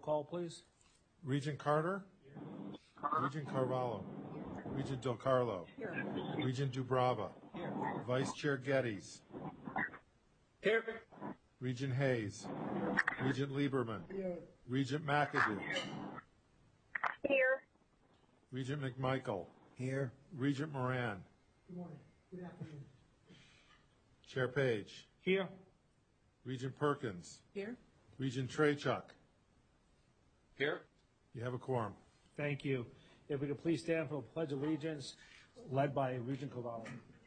call, please. Regent Carter? Here. Regent Carvalho? Here. Regent Del Carlo? Here. Regent Dubrava? Here. Vice Chair Geddes? Here. Regent Hayes? Here. Regent Lieberman? Here. Regent McAdoo? Here. Regent McMichael? Here. Regent Moran? Good morning. Good afternoon. Chair Page? Here. Regent Perkins? Here. Regent Trachuk? Here. You have a quorum. Thank you. If we could please stand for the Pledge of Allegiance, led by Regent Carvalho.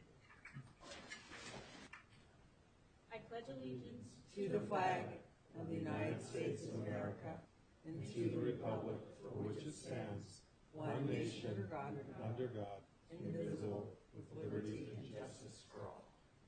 I pledge allegiance to the flag of the United States of America and to the republic for which it stands, one nation under God, indivisible, with liberty and justice for all.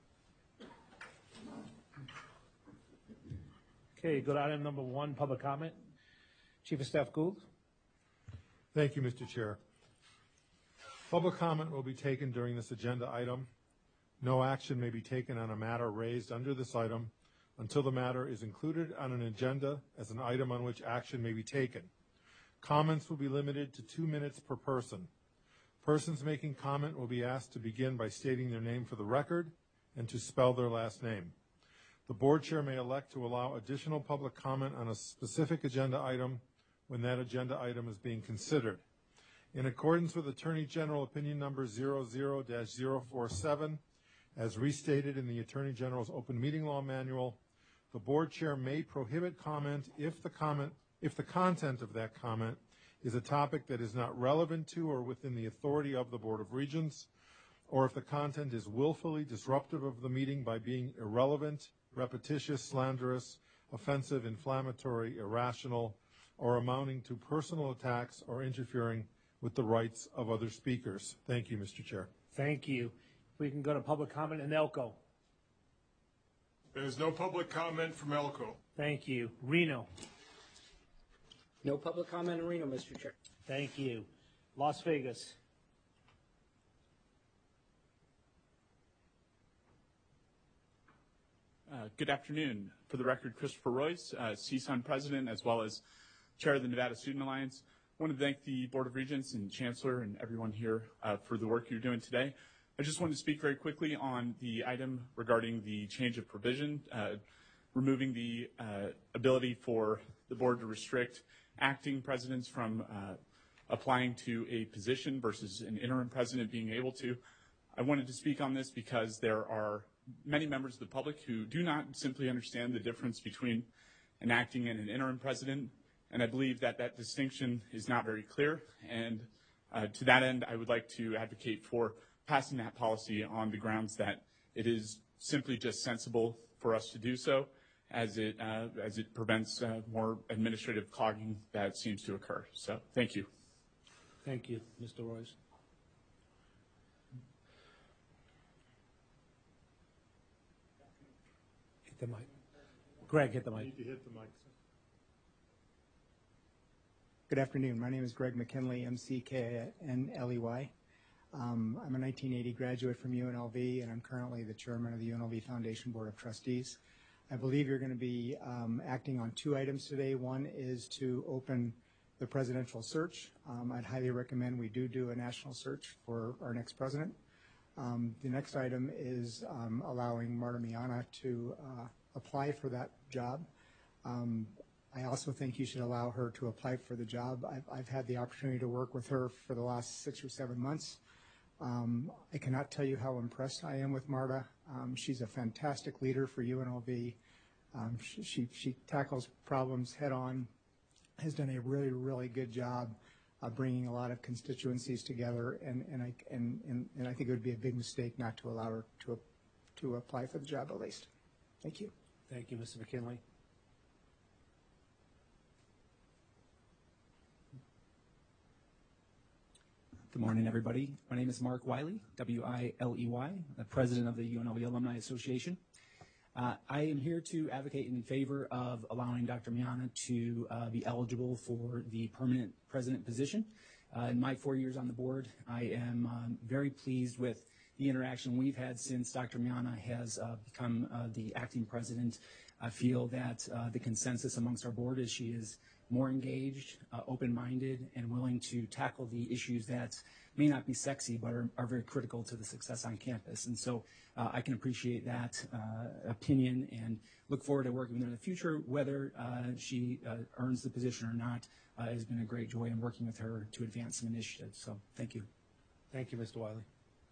Okay, go to item number 1, public comment. Chief of Staff Gould. Thank you, Mr. Chair. Public comment will be taken during this agenda item. No action may be taken on a matter raised under this item until the matter is included on an agenda as an item on which action may be taken. Comments will be limited to 2 minutes per person. Persons making comment will be asked to begin by stating their name for the record and to spell their last name. The board chair may elect to allow additional public comment on a specific agenda item when that agenda item is being considered. In accordance with Attorney General Opinion Number 00-047, as restated in the Attorney General's Open Meeting Law Manual, the board chair may prohibit comment if the content of that comment is a topic that is not relevant to or within the authority of the Board of Regents, or if the content is willfully disruptive of the meeting by being irrelevant, repetitious, slanderous, offensive, inflammatory, irrational, or amounting to personal attacks or interfering with the rights of other speakers. Thank you, Mr. Chair. Thank you. We can go to public comment in Elko. There is no public comment from Elko. Thank you. Reno. No public comment in Reno, Mr. Chair. Thank you. Las Vegas. Good afternoon. For the record, Christopher Royce, CSUN President, as well as Chair of the Nevada Student Alliance. I want to thank the Board of Regents and Chancellor and everyone here for the work you're doing today. I just wanted to speak very quickly on the item regarding the change of provision, removing the ability for the board to restrict acting presidents from applying to a position versus an interim president being able to. I wanted to speak on this because there are many members of the public who do not simply understand the difference between an acting and an interim president, and I believe that that distinction is not very clear. And to that end, I would like to advocate for passing that policy on the grounds that it is simply just sensible for us to do so, as it prevents more administrative clogging that seems to occur. So, thank you. Thank you, Mr. Royce. Hit the mic. Greg, hit the mic. You need to hit the mic, sir. Good afternoon. My name is Greg McKinley, McKinley. I'm a 1980 graduate from UNLV, and I'm currently the chairman of the UNLV Foundation Board of Trustees. I believe you're going to be acting on 2 items today. One is to open the presidential search. I'd highly recommend we do a national search for our next president. The next item is allowing Marta Miana to apply for that job. I also think you should allow her to apply for the job. I've had the opportunity to work with her for the last 6 or 7 months. I cannot tell you how impressed I am with Marta. She's a fantastic leader for UNLV. She tackles problems head on, has done a really, really good job bringing a lot of constituencies together, and I think it would be a big mistake not to allow her to apply for the job at least. Thank you. Thank you, Mr. McKinley. Good morning, everybody. My name is Mark Wiley, W-I-L-E-Y, the president of the UNLV Alumni Association. I am here to advocate in favor of allowing Dr. Miana to be eligible for the permanent president position. In my 4 years on the board, I am very pleased with the interaction we've had since Dr. Miana has become the acting president. I feel that the consensus amongst our board is she is more engaged, open-minded, and willing to tackle the issues that may not be sexy but are very critical to the success on campus. And so I can appreciate that opinion and look forward to working with her in the future. Whether she earns the position or not, it has been a great joy in working with her to advance some initiatives. So thank you. Thank you, Mr. Wiley.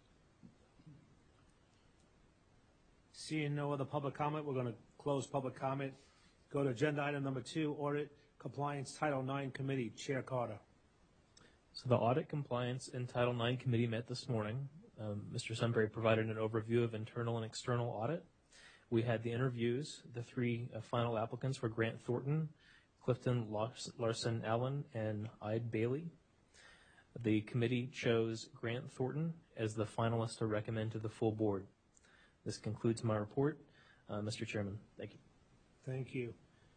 Seeing no other public comment, we're going to close public comment. Go to agenda item number 2, Audit Compliance Title IX Committee. Chair Carter. So the Audit Compliance and Title IX Committee met this morning. Mr. Sunbury provided an overview of internal and external audit. We had the interviews. The 3 final applicants were Grant Thornton, Clifton Larson Allen, and Ide Bailey. The committee chose Grant Thornton as the finalist to recommend to the full board. This concludes my report. Mr. Chairman, thank you. Thank you.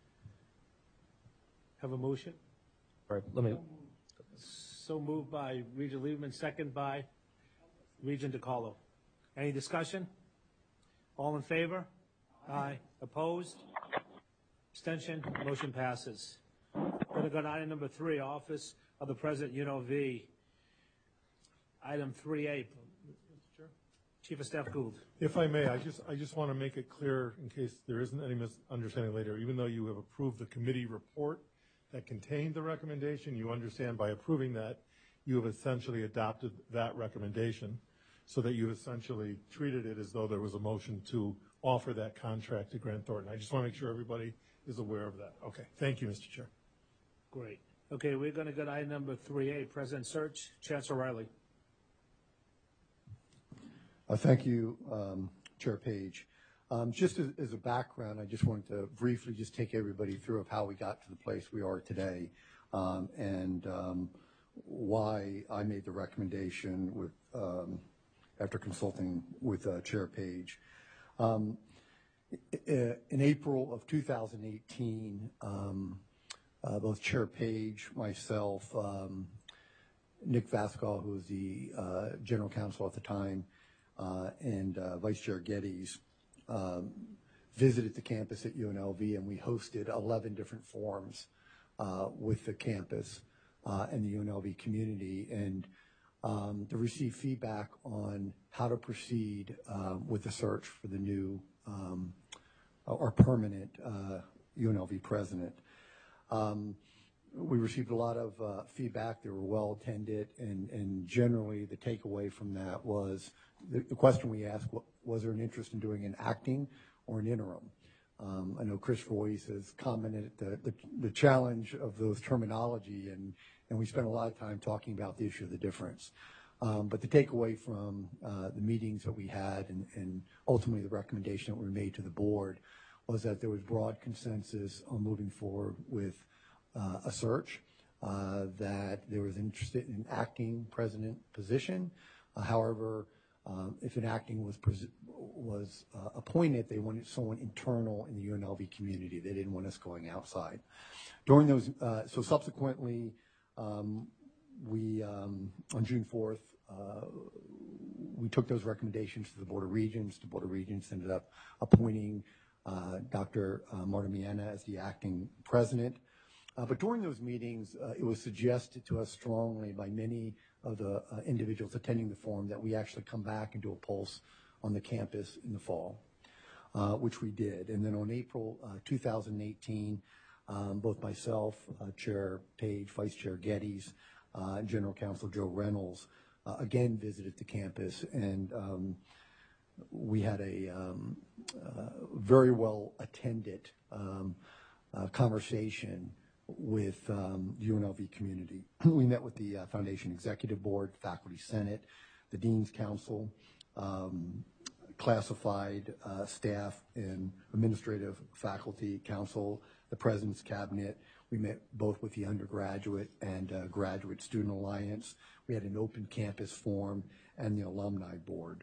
Have a motion? All right, let me. So moved by Regent Lieberman, second by Regent DiCarlo. Any discussion? All in favor? Aye. Opposed? Abstention? Motion passes. Going to go to item number 3, Office of the President, UNLV. Item 3A. Chief of Staff Gould. If I may, I just want to make it clear in case there isn't any misunderstanding later, even though you have approved the committee report that contained the recommendation, you understand by approving that you have essentially adopted that recommendation so that you essentially treated it as though there was a motion to offer that contract to Grant Thornton. I just want to make sure everybody is aware of that. Okay. Thank you, Mr. Chair. Great. Okay, we're going to go to item number 3A, President Search. Chancellor Riley. Thank you, Chair Page. Just as a background, I just wanted to briefly just take everybody through of how we got to the place we are today, and why I made the recommendation with after consulting with Chair Page. In April of 2018, both Chair Page, myself, Nick Vascal, who was the General Counsel at the time, and Vice Chair Geddes visited the campus at UNLV, and we hosted 11 different forums with the campus and the UNLV community, and to receive feedback on how to proceed with the search for the new or permanent UNLV president. We received a lot of feedback. They were well attended, and generally the takeaway from that was the question we asked: was there an interest in doing an acting or an interim? I know Chris Royce has commented the challenge of those terminology, and we spent a lot of time talking about the issue of the difference. But the takeaway from the meetings that we had and ultimately the recommendation that we made to the board was that there was broad consensus on moving forward with a search, that there was interest in an acting president position. However, if an acting was appointed, they wanted someone internal in the UNLV community. They didn't want us going outside. During those, so subsequently, we on June 4th, we took those recommendations to the Board of Regents. The Board of Regents ended up appointing Dr. Marta Miena as the acting president. But during those meetings, it was suggested to us strongly by many of the individuals attending the forum that we actually come back and do a pulse on the campus in the fall, which we did. And then on April 2018, both myself, Chair Page, Vice Chair Geddes, and General Counsel Joe Reynolds again visited the campus, and we had a very well attended conversation with the UNLV community. We met with the Foundation Executive Board, Faculty Senate, the Dean's Council, classified staff and administrative faculty council, the President's Cabinet. We met both with the undergraduate and graduate student alliance. We had an open campus forum and the alumni board.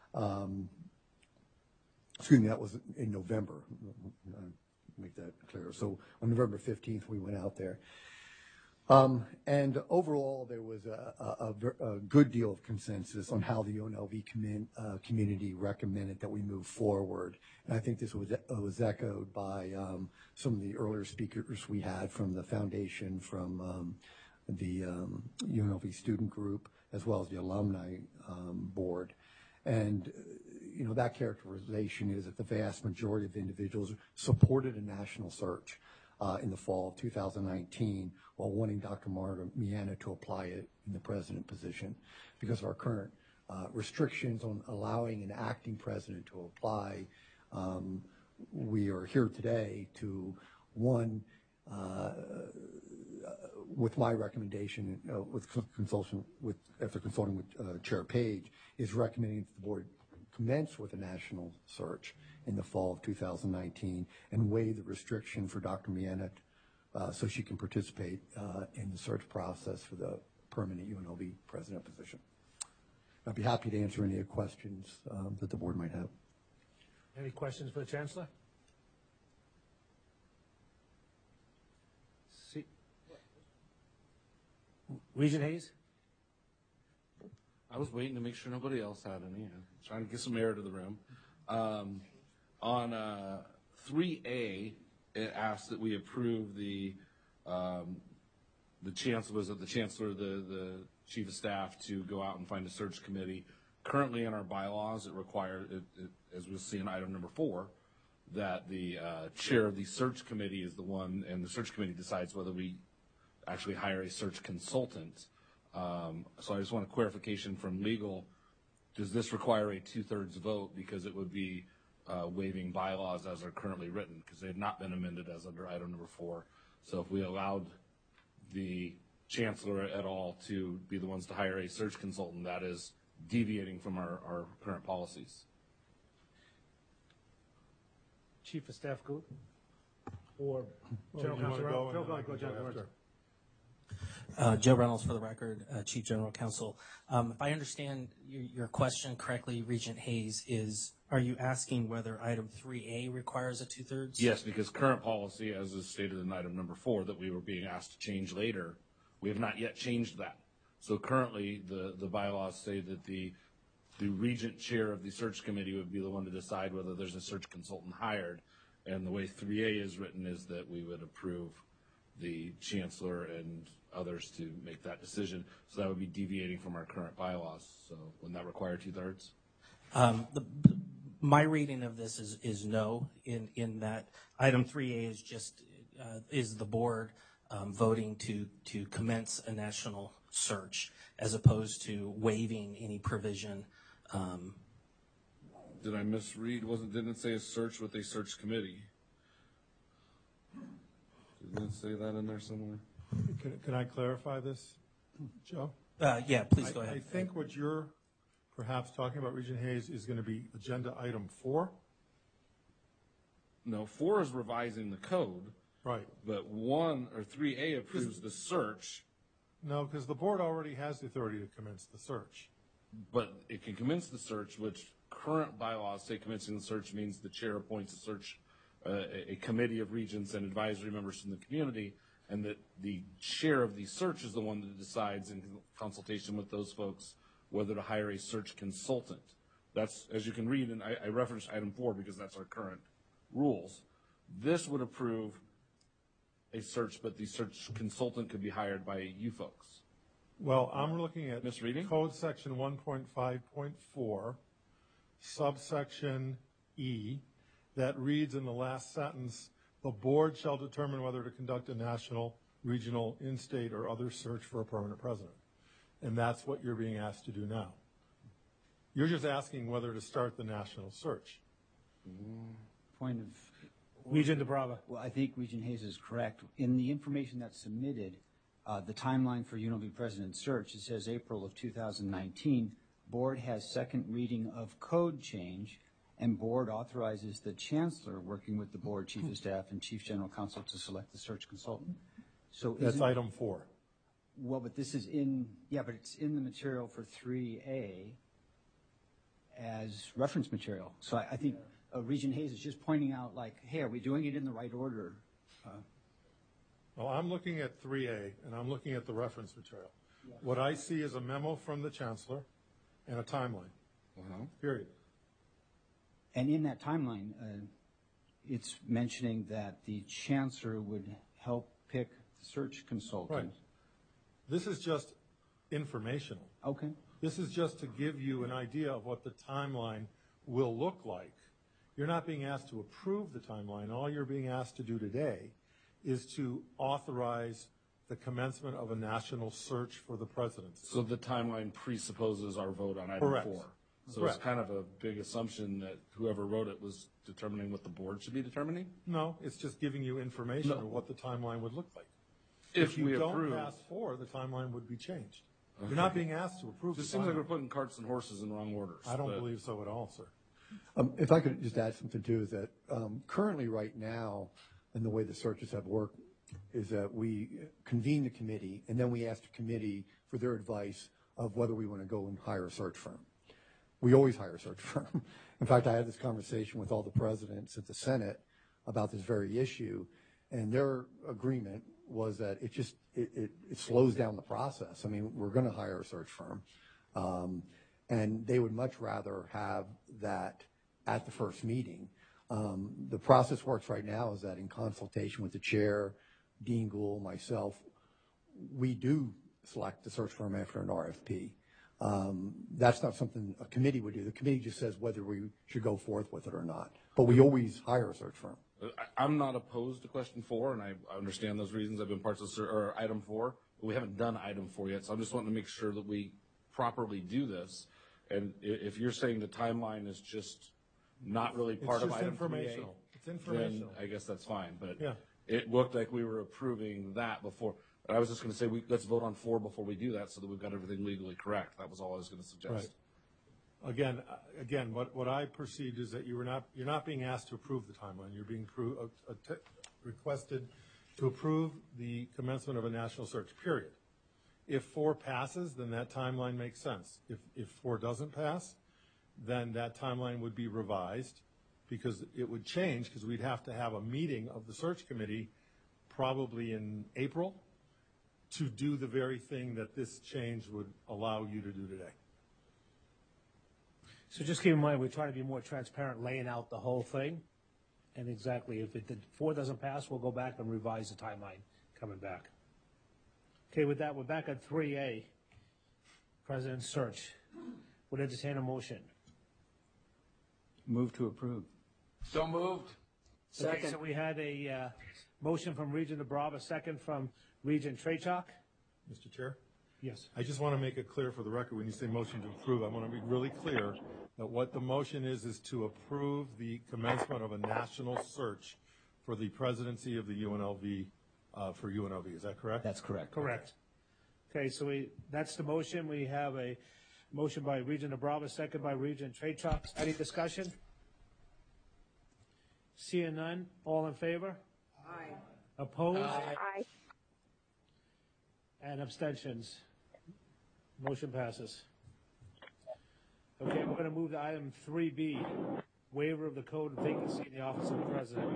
Excuse me, that was in November. Make that clear. So on November 15th, we went out there. And overall, there was a good deal of consensus on how the UNLV community recommended that we move forward. And I think this was echoed by some of the earlier speakers we had from the foundation, from the UNLV student group, as well as the alumni board. And that characterization is that the vast majority of individuals supported a national search in the fall of 2019, while wanting Dr. Marta Miana to apply it in the president position. Because of our current restrictions on allowing an acting president to apply, we are here today to, one, with my recommendation, after consulting with Chair Page, is recommending that the board commence with a national search in the fall of 2019 and waive the restriction for Dr. Miana so she can participate in the search process for the permanent UNLV president position. I'd be happy to answer any questions that the board might have. Any questions for the Chancellor? Regent Hayes? I was waiting to make sure nobody else had any. Trying to get some air to the room. On 3A, it asks that we approve the chancellor, the chief of staff, to go out and find a search committee. Currently in our bylaws, it requires, as we'll see in item number 4, that the chair of the search committee is the one, and the search committee decides whether we actually hire a search consultant. So I just want a clarification from legal. Does this require a 2/3 vote, because it would be waiving bylaws as are currently written, because they have not been amended as under item number 4. So if we allowed the chancellor at all to be the ones to hire a search consultant, that is deviating from our current policies. Chief of Staff Gould? Or General Counsel? Go General Counsel. Joe Reynolds for the record, Chief General Counsel. If I understand your question correctly, Regent Hayes, are you asking whether item 3A requires a 2/3? Yes, because current policy, as is stated in item number 4, that we were being asked to change later, we have not yet changed that. So currently, the bylaws say that the regent chair of the search committee would be the one to decide whether there's a search consultant hired. And the way 3A is written is that we would approve the chancellor and others to make that decision. So that would be deviating from our current bylaws. So wouldn't that require 2/3? My reading of this is no, in that item 3A is just is the board voting to commence a national search, as opposed to waiving any provision. Did I misread? Didn't it say a search with a search committee? Didn't it say that in there somewhere? Can I clarify this, Joe? Yeah, please go ahead. I think what you're perhaps talking about, Regent Hayes, is going to be agenda item 4. No, 4 is revising the code. Right. But 3A approves the search. No, because the board already has the authority to commence the search. But it can commence the search, which current bylaws say commencing the search means the chair appoints a committee of regents and advisory members from the community, and that the chair of the search is the one that decides in consultation with those folks whether to hire a search consultant. That's, as you can read, and I referenced item 4 because that's our current rules. This would approve a search, but the search consultant could be hired by you folks. Well, I'm looking at misreading? Code Section 1.5.4, subsection E, that reads in the last sentence, the board shall determine whether to conduct a national, regional, in-state, or other search for a permanent president. And that's what you're being asked to do now. You're just asking whether to start the national search. Point of Regent DeBrava. Well, I think Regent Hayes is correct. In the information that's submitted, the timeline for UNLV president search, it says April of 2019. Board has second reading of code change, and board authorizes the chancellor, working with the board chief of staff and chief general counsel, to select the search consultant. So that's item 4. Well, but this is but it's in the material for 3A as reference material. So I think Regent Hayes is just pointing out, like, hey, are we doing it in the right order? Well, I'm looking at 3A, and I'm looking at the reference material. What I see is a memo from the chancellor and a timeline, period. And in that timeline, it's mentioning that the chancellor would help pick the search consultant. Right. This is just informational. Okay. This is just to give you an idea of what the timeline will look like. You're not being asked to approve the timeline. All you're being asked to do today is to authorize the commencement of a national search for the presidency. So the timeline presupposes our vote on item Correct. 4. So Correct. it's kind of a big assumption that whoever wrote it was determining what the board should be determining? No, it's just giving you information of what the timeline would look like. If you we don't approve- pass 4, the timeline would be changed. Okay. You're not being asked to approve Just the seems like timeline. we're putting carts and horses in wrong orders. I don't but- believe so at all, sir. If I could just add something too, is that currently right now, and the way the searches have worked, is that we convene the committee, and then we ask the committee for their advice of whether we want to go and hire a search firm. We always hire a search firm. In fact, I had this conversation with all the presidents at the Senate about this very issue, and their agreement was that it slows down the process. I mean, we're going to hire a search firm, and they would much rather have that at the first meeting. The process works right now is that in consultation with the chair, Dean Gould, myself, we do select the search firm after an RFP. That's not something a committee would do. The committee just says whether we should go forth with it or not. But we always hire a search firm. I'm not opposed to question 4, and I understand those reasons. I've been parts of or item 4, but we haven't done item 4 yet. So I'm just wanting to make sure that we properly do this. And if you're saying the timeline is just not really part of item 3A, It's informational. then I guess that's fine. But Yeah. it looked like we were approving that before. I was just going to say, let's vote on 4 before we do that so that we've got everything legally correct. That was all I was going to suggest. Right. Again, what I perceived is that you're not being asked to approve the timeline. You're being requested to approve the commencement of a national search, period. If 4 passes, then that timeline makes sense. If 4 doesn't pass, then that timeline would be revised because it would change because we'd have to have a meeting of the search committee probably in April to do the very thing that this change would allow you to do today. So just keep in mind, we're trying to be more transparent, laying out the whole thing. And exactly, if 4 doesn't pass, we'll go back and revise the timeline coming back. Okay, with that, we're back at 3A, President's Search. Would entertain a motion. Move to approve. So moved. Okay, so we had a motion from Regent DeBrava, second from Regent Trachok. Mr. Chair? Yes. I just want to make it clear for the record, when you say motion to approve, I want to be really clear that what the motion is to approve the commencement of a national search for the presidency of the UNLV, for UNLV. Is that correct? That's correct. Correct. Okay, so that's the motion. We have a motion by Regent DeBrava, second by Regent Trachok. Any discussion? Seeing none, all in favor? Aye. Opposed? Aye. And abstentions. Motion passes. Okay, we're going to move to item 3B, waiver of the code of vacancy in the office of the president.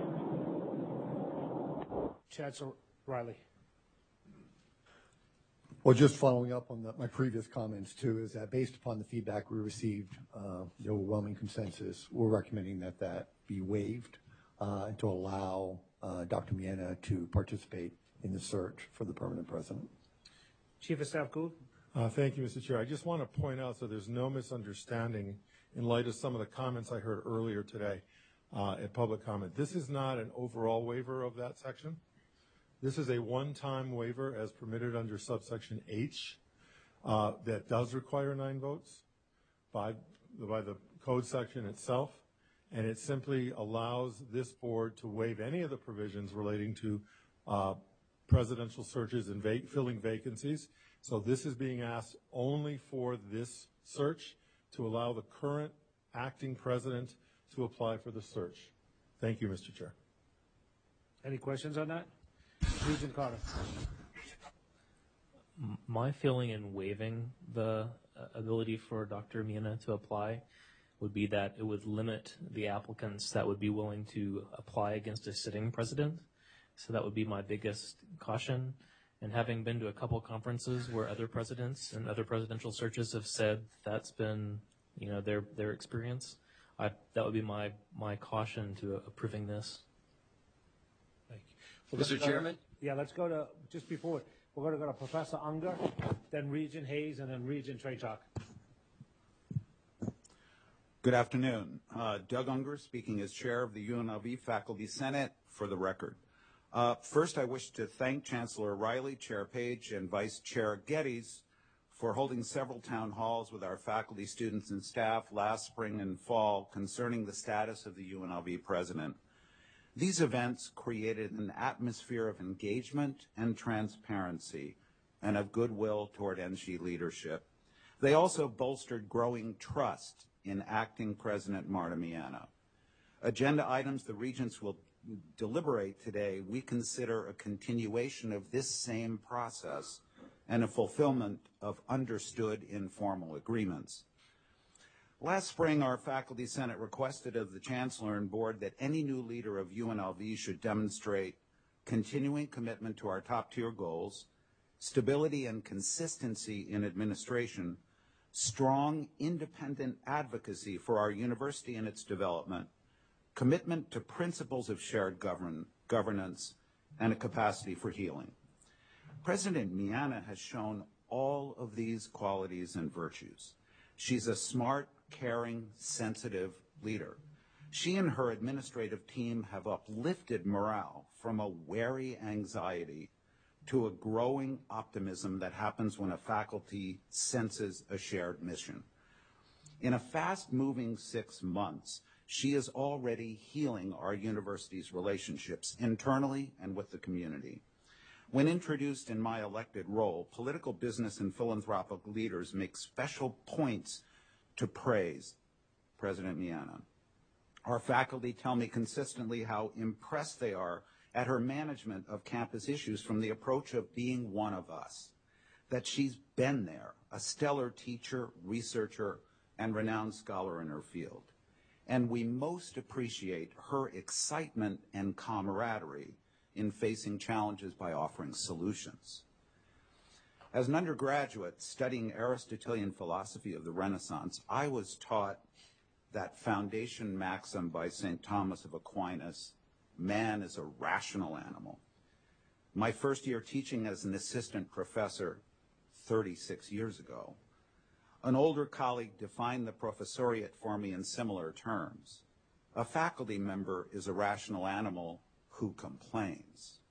Chancellor Riley. Well, just following up on my previous comments too, is that based upon the feedback we received, the overwhelming consensus, we're recommending that be waived and to allow Dr. Miena to participate in the search for the permanent president. Chief of Staff Gould. Thank you, Mr. Chair. I just want to point out so there's no misunderstanding in light of some of the comments I heard earlier today at public comment. This is not an overall waiver of that section. This is a one-time waiver as permitted under subsection H that does require 9 votes by the code section itself, and it simply allows this board to waive any of the provisions relating to presidential searches and filling vacancies. So this is being asked only for this search to allow the current acting president to apply for the search. Thank you, Mr. Chair. Any questions on that? Regent Carter. My feeling in waiving the ability for Dr. Miena to apply would be that it would limit the applicants that would be willing to apply against a sitting president. So that would be my biggest caution. And having been to a couple conferences where other presidents and other presidential searches have said that's been, their experience, that would be my caution to approving this. Thank you. Mr. Chairman? Let's go to, just before, we're going to go to Professor Unger, then Regent Hayes, and then Regent Treychuk. Good afternoon. Doug Unger, speaking as chair of the UNLV Faculty Senate, for the record. First, I wish to thank Chancellor Riley, Chair Page, and Vice Chair Geddes for holding several town halls with our faculty, students, and staff last spring and fall concerning the status of the UNLV president. These events created an atmosphere of engagement and transparency and of goodwill toward NSHE leadership. They also bolstered growing trust in acting President Marta Miana. Agenda items the Regents will deliberate today, we consider a continuation of this same process and a fulfillment of understood informal agreements. Last spring, our Faculty Senate requested of the Chancellor and Board that any new leader of UNLV should demonstrate continuing commitment to our top-tier goals, stability and consistency in administration, strong independent advocacy for our university and its development, commitment to principles of shared governance, and a capacity for healing. President Miana has shown all of these qualities and virtues. She's a smart, caring, sensitive leader. She and her administrative team have uplifted morale from a wary anxiety to a growing optimism that happens when a faculty senses a shared mission. In a fast-moving 6 months, she is already healing our university's relationships internally and with the community. When introduced in my elected role, political, business, and philanthropic leaders make special points to praise President Miana. Our faculty tell me consistently how impressed they are at her management of campus issues from the approach of being one of us, that she's been there, a stellar teacher, researcher, and renowned scholar in her field. And we most appreciate her excitement and camaraderie in facing challenges by offering solutions. As an undergraduate studying Aristotelian philosophy of the Renaissance, I was taught that foundation maxim by St. Thomas of Aquinas, man is a rational animal. My first year teaching as an assistant professor 36 years ago, an older colleague defined the professoriate for me in similar terms. A faculty member is a rational animal who complains.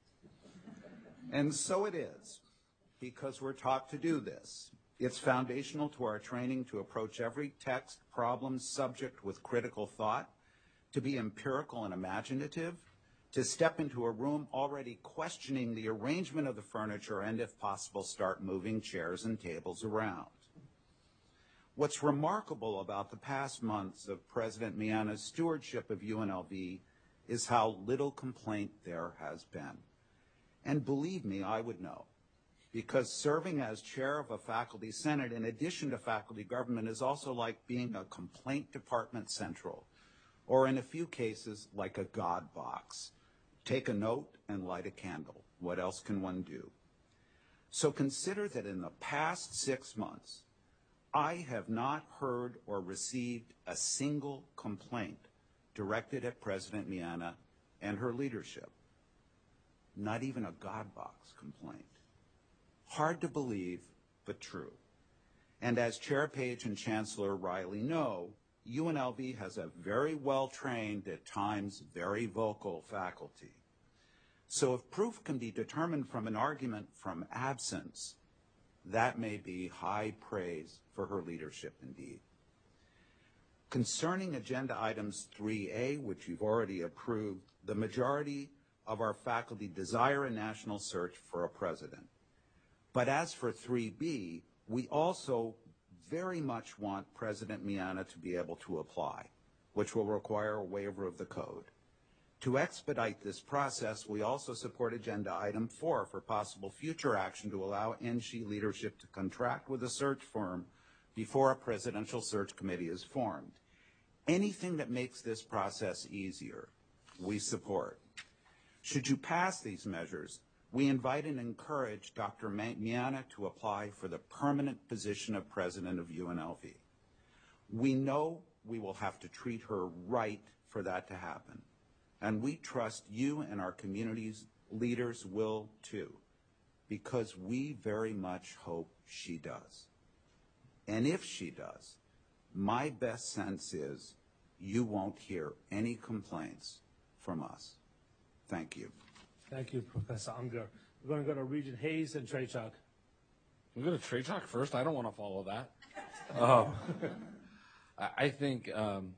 And so it is, because we're taught to do this. It's foundational to our training to approach every text, problem, subject with critical thought, to be empirical and imaginative, to step into a room already questioning the arrangement of the furniture and, if possible, start moving chairs and tables around. What's remarkable about the past months of President Miana's stewardship of UNLV is how little complaint there has been. And believe me, I would know, because serving as chair of a faculty senate in addition to faculty government is also like being a complaint department central, or in a few cases, like a God box. Take a note and light a candle. What else can one do? So consider that in the past 6 months, I have not heard or received a single complaint directed at President Miana and her leadership. Not even a God box complaint. Hard to believe, but true. And as Chair Page and Chancellor Riley know, UNLV has a very well-trained, at times very vocal faculty. So if proof can be determined from an argument from absence, that may be high praise for her leadership indeed. Concerning agenda items 3A, which you've already approved, the majority of our faculty desire a national search for a president. But as for 3B, we also very much want President Miana to be able to apply, which will require a waiver of the code. To expedite this process, we also support agenda item 4 for possible future action to allow NSHE leadership to contract with a search firm before a presidential search committee is formed. Anything that makes this process easier, we support. Should you pass these measures, we invite and encourage Dr. Miana to apply for the permanent position of president of UNLV. We know we will have to treat her right for that to happen, and we trust you and our community's leaders will too, because we very much hope she does. And if she does, my best sense is you won't hear any complaints from us. Thank you. Thank you, Professor Unger. We're going to go to Regent Hayes and Treychuk. We're going to Treychuk first? I don't want to follow that. Oh. I think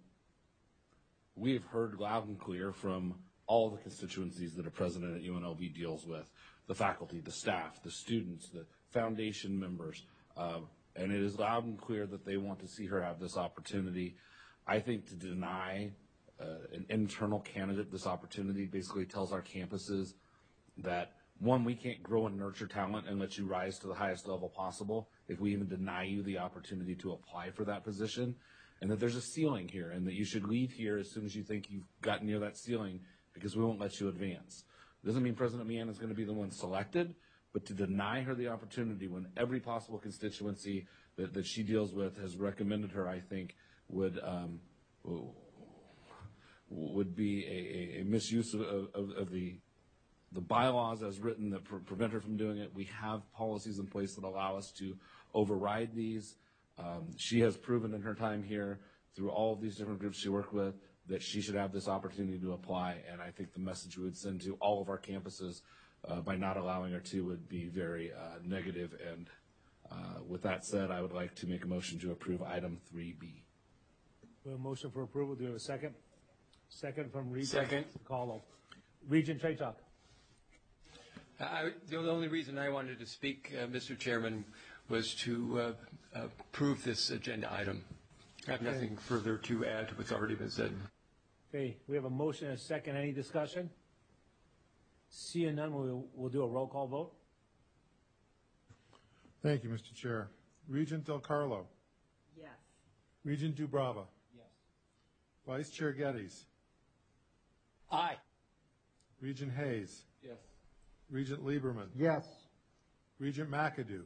we have heard loud and clear from all the constituencies that a president at UNLV deals with, the faculty, the staff, the students, the foundation members, and it is loud and clear that they want to see her have this opportunity. I think to deny an internal candidate this opportunity basically tells our campuses that, one, we can't grow and nurture talent and let you rise to the highest level possible if we even deny you the opportunity to apply for that position, and that there's a ceiling here and that you should leave here as soon as you think you've gotten near that ceiling because we won't let you advance. It doesn't mean President Miana is going to be the one selected, but to deny her the opportunity when every possible constituency that she deals with has recommended her, I think, would be a misuse of the bylaws as written that prevent her from doing it. We have policies in place that allow us to override these. She has proven in her time here through all of these different groups she worked with that she should have this opportunity to apply, and I think the message we would send to all of our campuses by not allowing her to would be very negative. And with that said, I would like to make a motion to approve item 3B. We have a motion for approval. Do we have a second? Second from Regent Second. Carlo. Regent Treychuk. The only reason I wanted to speak, Mr. Chairman, was to approve this agenda item. I have nothing further to add to what's already been said. Okay, we have a motion and a second. Any discussion? Seeing none, we'll do a roll call vote. Thank you, Mr. Chair. Regent Del Carlo. Yes. Regent Dubrava. Yes. Vice Chair Geddes. Aye. Regent Hayes. Yes. Regent Lieberman. Yes. Regent McAdoo.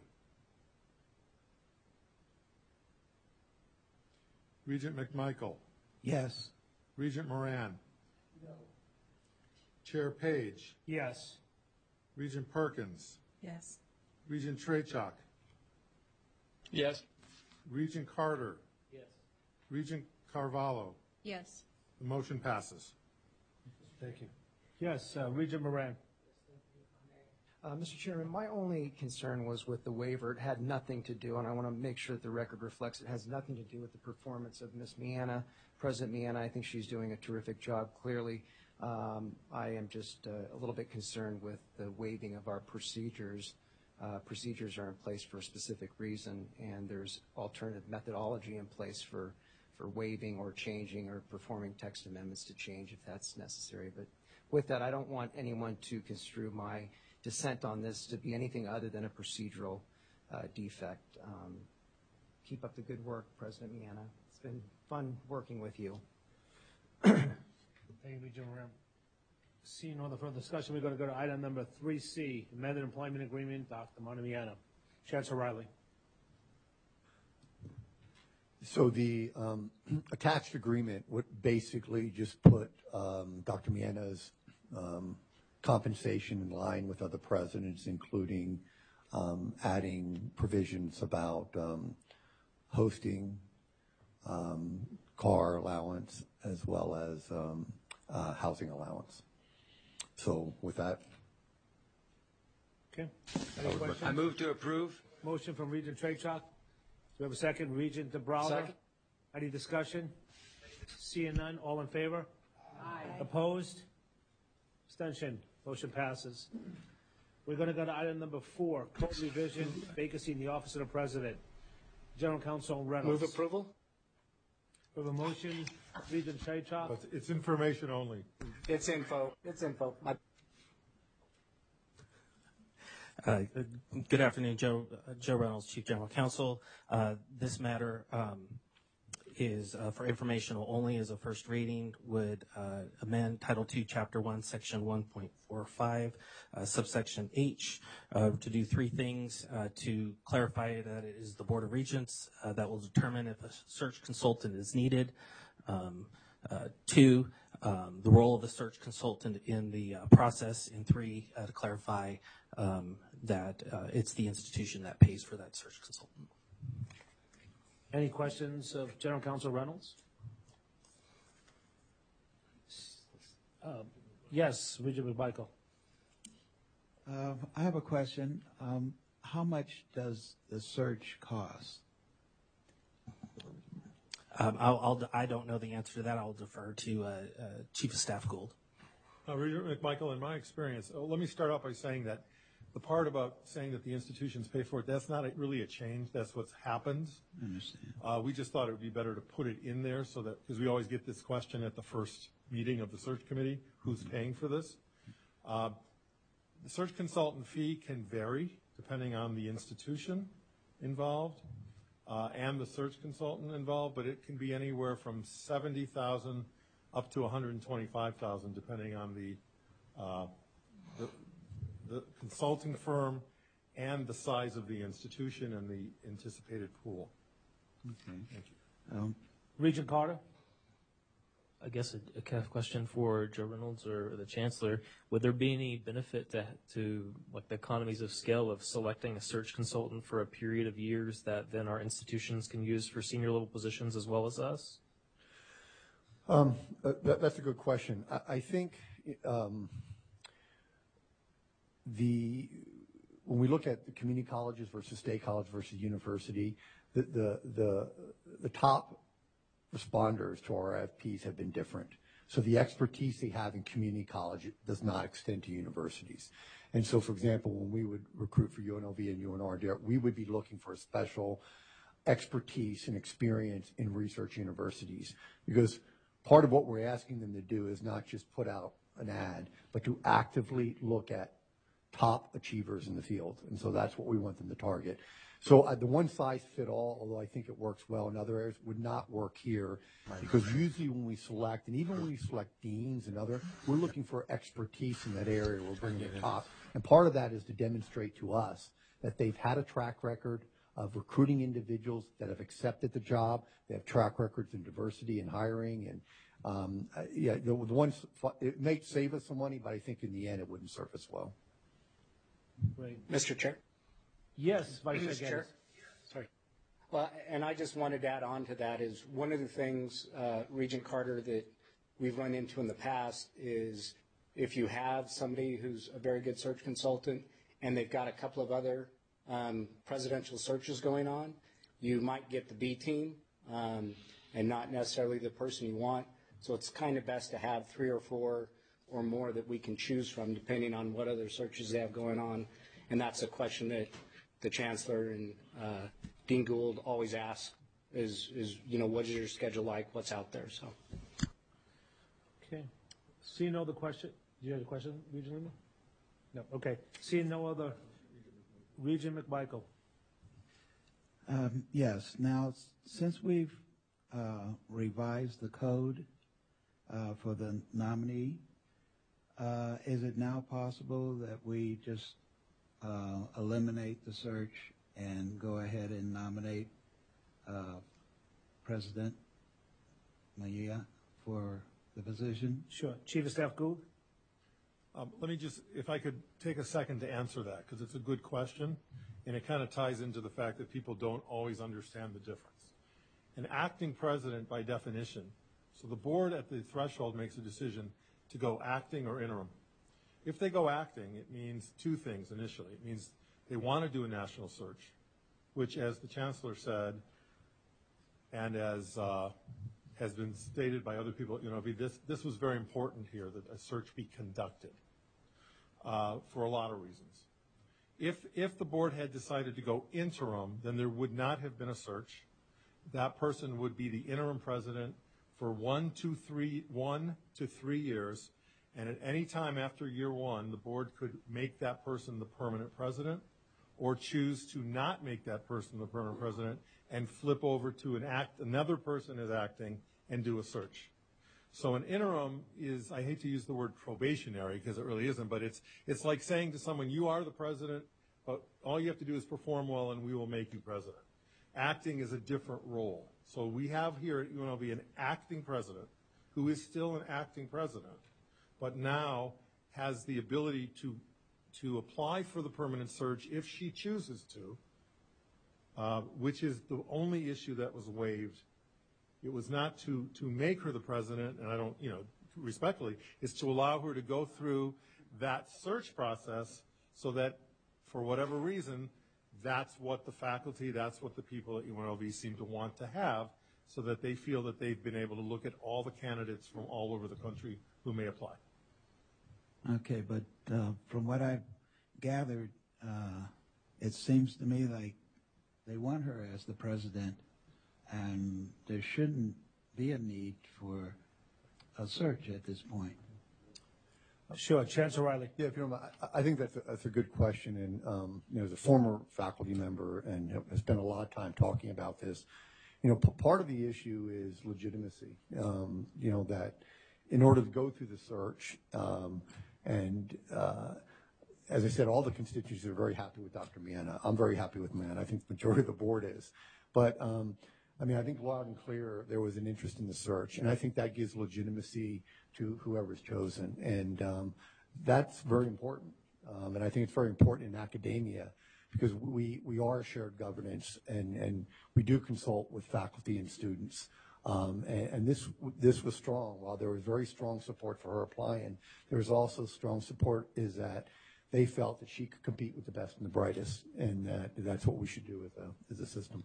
Regent McMichael. Yes. Regent Moran. No. Chair Page. Yes. Regent Perkins. Yes. Regent Treychuk. Yes. Regent Carter. Yes. Regent Carvalho. Yes. The motion passes. Thank you. Yes, Regent Moran. Mr. Chairman, my only concern was with the waiver. It had nothing to do, and I want to make sure that the record reflects it has nothing to do with the performance of Ms. Miana. President Miana, I think she's doing a terrific job, clearly. I am just a little bit concerned with the waiving of our procedures. Procedures are in place for a specific reason, and there's alternative methodology in place for waiving or changing or performing text amendments to change if that's necessary. But with that, I don't want anyone to construe my dissent on this to be anything other than a procedural defect. Keep up the good work, President Miana. It's been fun working with you. Thank you, Regent Moran. Seeing no further discussion, we're going to go to item number 3C, amended employment agreement, Dr. Montemiano. Chancellor Riley. So the attached agreement would basically just put Dr. Miana's compensation in line with other presidents, including adding provisions about hosting, car allowance, as well as housing allowance. So with that. Okay. Any questions? I move to approve. Motion from Regent Treychuk. Do we have a second? Regent DeBrauer. Second. Any discussion? Seeing none, all in favor? Aye. Opposed? Abstention. Motion passes. We're going to go to item number 4, code revision, vacancy in the office of the president. General Counsel Reynolds. Move approval. We have a motion, Regent Treychuk. But it's information only. It's info. It's info. Good afternoon, Joe Reynolds, Chief General Counsel. This matter is for informational only as a first reading, would amend Title II, Chapter 1, Section 1.45, subsection H, to do three things: to clarify that it is the Board of Regents that will determine if a search consultant is needed. Two, the role of the search consultant in the process. And three, to clarify that it's the institution that pays for that search consultant. Any questions of General Counsel Reynolds? Yes, Regent McMichael. I have a question. How much does the search cost? I don't know the answer to that. I'll defer to Chief of Staff Gould. Regent McMichael, in my experience, let me start off by saying that the part about saying that the institutions pay for it, that's not really a change. That's what's happened. I understand. We just thought it would be better to put it in there so that, because we always get this question at the first meeting of the search committee, who's paying for this? The search consultant fee can vary depending on the institution involved and the search consultant involved, but it can be anywhere from $70,000 up to $125,000 depending on the consulting firm and the size of the institution and the anticipated pool. Okay. Thank you. Regent Carter? I guess a question for Joe Reynolds or the Chancellor. Would there be any benefit to like the economies of scale of selecting a search consultant for a period of years that then our institutions can use for senior level positions as well as us? That's a good question. I think when we look at the community colleges versus state college versus university, the top responders to our RFPs have been different. So the expertise they have in community college does not extend to universities. And so, for example, when we would recruit for UNLV and UNR, we would be looking for a special expertise and experience in research universities, because part of what we're asking them to do is not just put out an ad, but to actively look at top achievers in the field. And so that's what we want them to target. So the one size fit all, although I think it works well in other areas, would not work here, because usually when we select, and even when we select deans and other, we're looking for expertise in that area. We're bringing it top. And part of that is to demonstrate to us that they've had a track record of recruiting individuals that have accepted the job. They have track records in diversity and hiring. And the ones, it may save us some money, but I think in the end it wouldn't serve us well. Right. Mr. Chair? Yes, Vice Chair Mr. Geddes. Chair? Sorry. Well, and I just wanted to add on to that is one of the things, Regent Carter, that we've run into in the past is if you have somebody who's a very good search consultant and they've got a couple of other presidential searches going on, you might get the B team and not necessarily the person you want. So it's kind of best to have 3 or 4 or more that we can choose from depending on what other searches they have going on. And that's a question that the Chancellor and Dean Gould always ask is, what is your schedule like? What's out there? So. Okay. Seeing no other question, do you have a question, Regent Lima? No. Okay. Seeing no other, Regent McMichael. Yes. Now, since we've revised the code for the nominee, is it now possible that we just eliminate the search and go ahead and nominate President Mejia for the position? Sure. Chief of Staff Gould? Let me just, if I could take a second to answer that, because it's a good question, and it kind of ties into the fact that people don't always understand the difference. An acting president, by definition, so the board at the threshold makes a decision to go acting or interim. If they go acting, it means 2 things initially. It means they want to do a national search, which, as the Chancellor said, and as has been stated by other people, this was very important here, that a search be conducted for a lot of reasons. If the board had decided to go interim, then there would not have been a search. That person would be the interim president for 1 to 3 years, and at any time after year 1, the board could make that person the permanent president, or choose to not make that person the permanent president and flip over to another person is acting and do a search. So an interim is, I hate to use the word probationary because it really isn't, but it's like saying to someone, you are the president, but all you have to do is perform well and we will make you president. Acting is a different role. So we have here at UNLV an acting president who is still an acting president, but now has the ability to apply for the permanent search if she chooses to, which is the only issue that was waived. It was not to make her the president, and I don't, respectfully, it's to allow her to go through that search process so that, for whatever reason, that's what the faculty, that's what the people at UNLV seem to want to have, so that they feel that they've been able to look at all the candidates from all over the country who may apply. Okay, but from what I've gathered, it seems to me like they want her as the president, and there shouldn't be a need for a search at this point. Sure, Chancellor Riley. Yeah, if you don't mind, I think that's a good question, and as a former faculty member and have spent a lot of time talking about this, part of the issue is legitimacy. That in order to go through the search, as I said, all the constituencies are very happy with Dr. Miena. I'm very happy with Miena. I think the majority of the board is. But, I think loud and clear there was an interest in the search, and I think that gives legitimacy to whoever's chosen. And that's very important. And I think it's very important in academia because we are shared governance, and we do consult with faculty and students. And this was strong. While there was very strong support for her applying, there was also strong support is that they felt that she could compete with the best and the brightest, and that's what we should do as a system.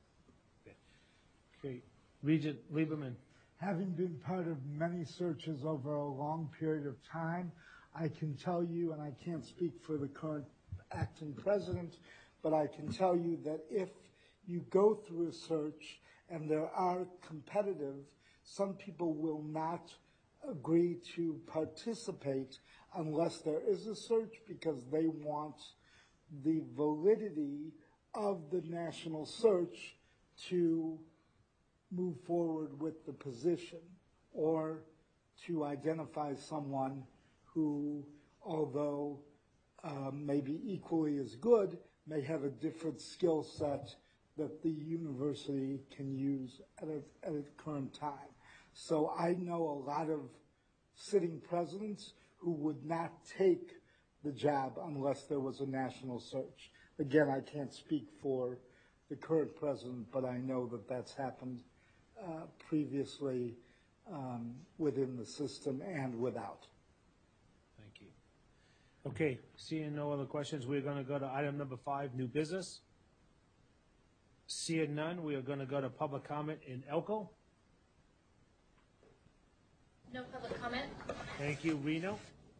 Okay, Regent Lieberman. Having been part of many searches over a long period of time, I can tell you, and I can't speak for the current acting president, but I can tell you that if you go through a search and there are competitive, some people will not agree to participate unless there is a search because they want the validity of the national search to move forward with the position or to identify someone who, although may be equally as good, may have a different skill set that the university can use at a current time. So I know a lot of sitting presidents who would not take the job unless there was a national search. Again, I can't speak for the current president, but I know that that's happened previously within the system and without. Thank you. Okay, seeing no other questions, we're going to go to item number 5, new business. Seeing none, we are going to go to public comment in Elko. No public comment. Thank you, Reno.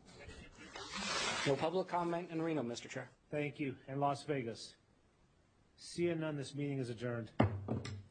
No public comment in Reno, Mr. Chair. Thank you, and Las Vegas. Seeing none, this meeting is adjourned.